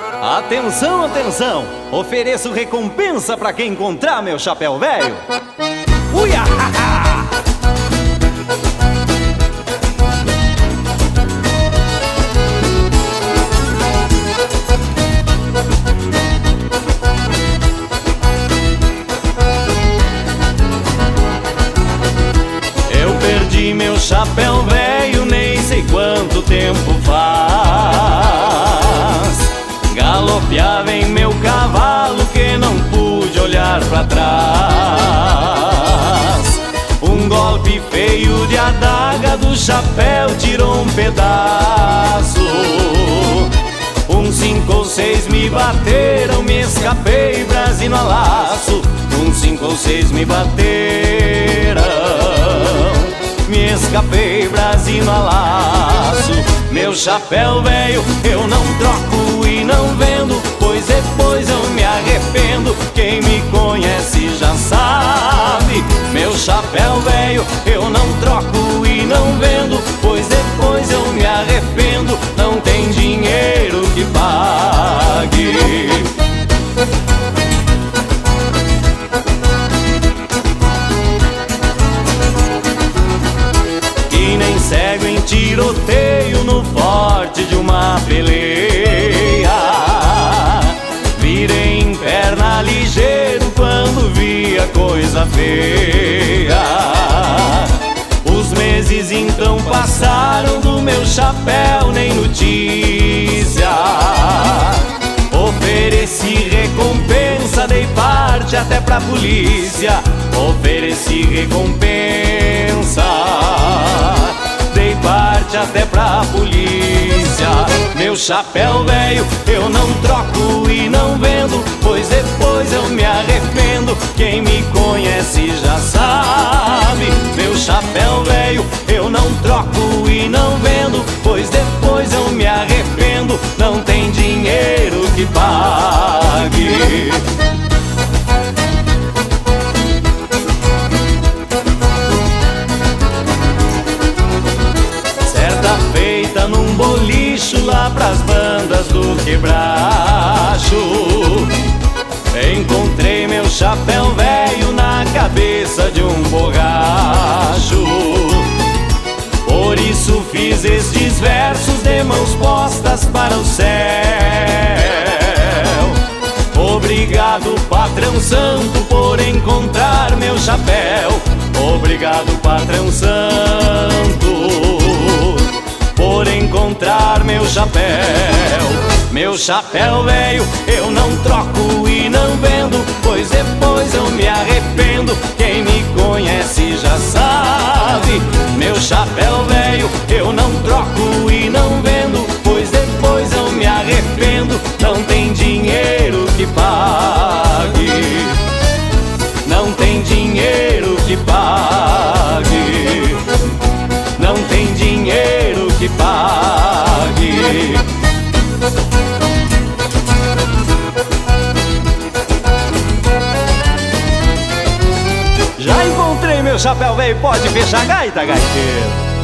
Atenção, atenção! Ofereço recompensa pra quem encontrar meu chapéu velho. Uia! Eu perdi meu chapéu velho, nem sei quanto tempo faz. Galopeava em meu cavalo que não pude olhar pra trás. Um golpe feio de adaga do chapéu tirou um pedaço. Uns 5 ou 6 me bateram, me escapei, brasino a laço. Uns 5 ou 6 me bateram, me escapei, brasino a laço. Meu chapéu velho eu não troco e não vendo, pois depois eu me arrependo. Quem me conhece já sabe. Meu chapéu velho eu não troco e não vendo, pois depois eu me arrependo. Não tem dinheiro que pague. Cego em tiroteio no forte de uma peleia. Virei em perna ligeiro quando vi a coisa feia. Os meses então passaram, do meu chapéu nem notícia. Ofereci recompensa, dei parte até pra polícia. Ofereci recompensa, dei parte até pra polícia. Meu chapéu velho eu não troco e não vendo, pois depois eu me arrependo. Quem me conhece já sabe. Meu chapéu velho eu não troco e não vendo, pois depois eu me arrependo. Não tem dinheiro que pague. Num bolicho lá pras bandas do quebracho, encontrei meu chapéu velho na cabeça de um borracho. Por isso fiz estes versos de mãos postas para o céu. Obrigado, patrão santo, por encontrar meu chapéu. Obrigado, patrão santo, por encontrar meu chapéu. Meu chapéu velho eu não troco e não vendo, pois depois eu me arrependo. Quem me conhece já sabe. Meu chapéu velho eu não troco e não vendo, pois depois eu me arrependo. Não tem dinheiro que pague. Não tem dinheiro que pague. Não tem dinheiro que pague. Já encontrei meu chapéu velho, pode fechar a gaita, gaiteiro.